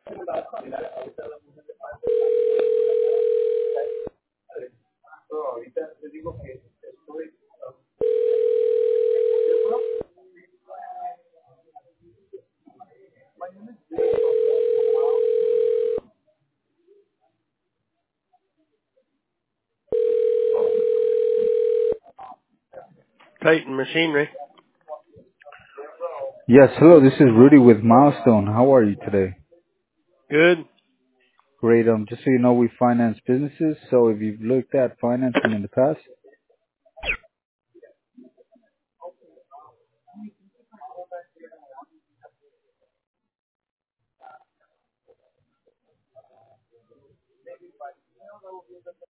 Clayton Machinery. Yes, hello, this is Rudy with Milestone. How are you today? Good. Great. Just so you know, we finance businesses, so if you've looked at financing in the past,